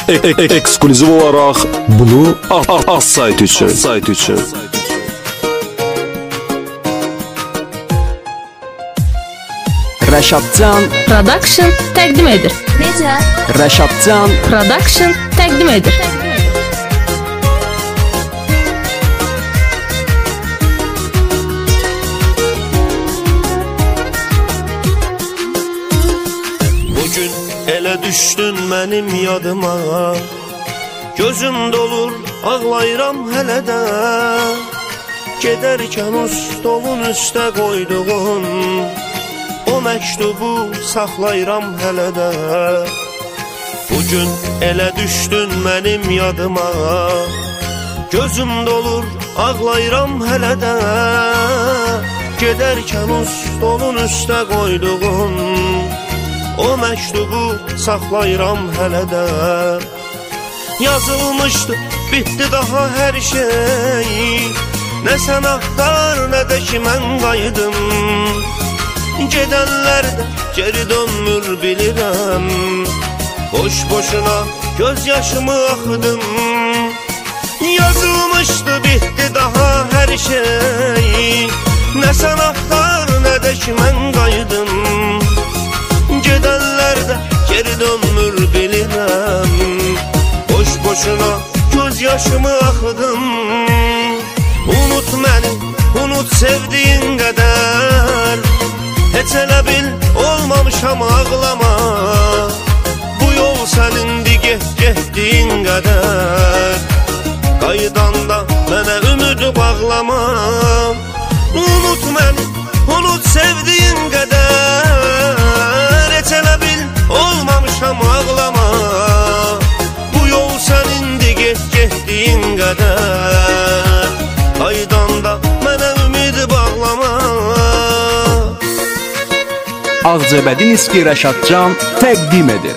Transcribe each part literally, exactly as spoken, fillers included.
Ekskluziv olaraq Blue az sayt üçün. Sayt üçün. Rəşadcan Production təqdim edir. Necə? Rəşadcan Production təqdim edir. Bugün elə düşdün mənim yadıma, gözüm dolur, ağlayıram hələ də. Gedərkən o stolun üstə qoyduğun o məktubu saxlayıram hələ də. Bugün elə düşdün mənim yadıma, gözüm dolur, ağlayıram hələ də. Gedərkən o stolun üstə qoyduğun o məktubu saxlayıram hələ də. Yazılmışdı, bitdi daha hər şey, nə sən axtar, nə də ki mən qayıdım. Gedənlər də geri dönmür bilirəm, boş-boşuna göz yaşımı axıdım. Yazılmışdı, bitdi daha hər şey, nə sən axtar, nə də ki mən qayıdım. Gedənlər də geri dönmür bilirəm, boş-boşuna göz yaşımı axıdım. Unut məni, unut sevdiyin qədər, heç elə bil olmamışam ağlama. Bu yol sənindir, get getdiyin qədər, qayıdanda mənə ümid bağlama. Unut məni, unut sevdiyin qədər, heç elə bil olmamışam ağlama. Bu yol sənindir, get getdiyin qədər, qayıdanda mənə ümid bağlama. Ağcabədi Niski Rəşadcan təqdim edir.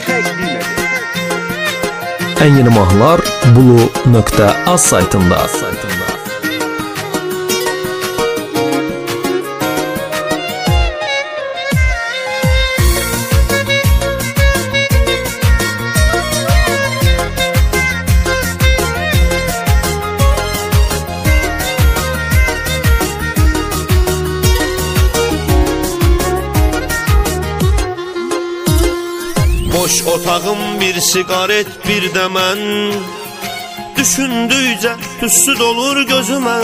Ən yeni mahnılar blue nöqtə az saytında. Boş otağım, bir sigaret, bir də mən, düşündükcə tüssü dolur gözümə.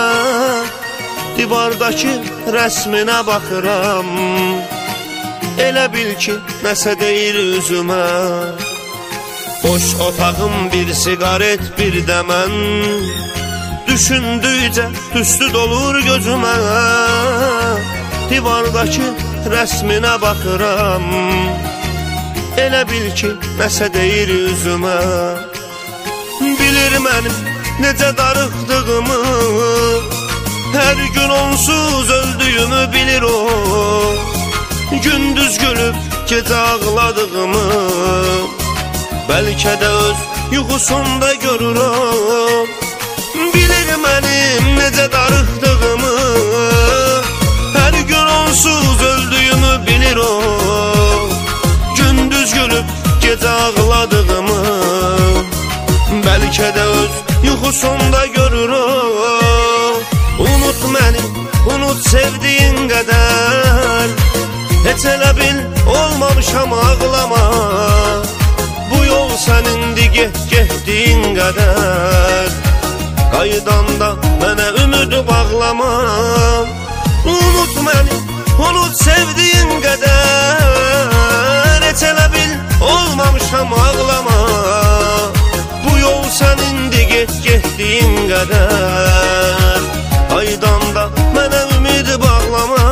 Divardakı rəsminə baxıram, elə bil ki nəsə deyir üzümə. Boş otağım, bir sigaret, bir də mən, düşündükcə tüssü dolur gözümə. Divardakı rəsminə baxıram, elə bil ki nəsə deyir üzümə. Bilir mənim necə darıxdığımı, hər gün onsuz öldüyümü bilir o. Gündüz gülüb gecə ağladığımı, bəlkə də öz yuxusunda görür o. Bilir mənim necə darıxdığımı, hər gün onsuz öldüyümü bilir o. Gündüz gülüb gecə ağladığımı, bəlkə də öz yuxusunda görür o. Unut məni, unut sevdiyin qədər, heç elə bil olmamışam ağlama. Bu yol sənindir, get getdiyin qədər, qayıdanda mənə ümid bağlama. Unut məni, unut sevdiyin qədər, heç elə bil olmamışam ağlama. Bu yol sənindir, get getdiyin qədər, qayıdanda mənə ümid bağlama.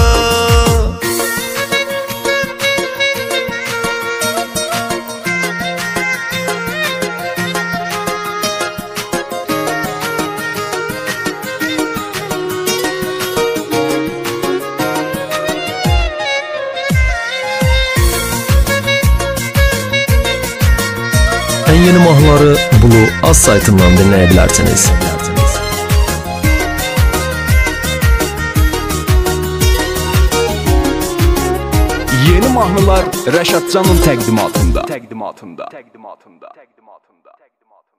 Ən yeni mahnıları blue az saytından dinləyə bilərsiniz. Yeni mahnılar Rəşadcanın təqdimatında. Təqdimatında. Təqdimatında. Təqdimatında.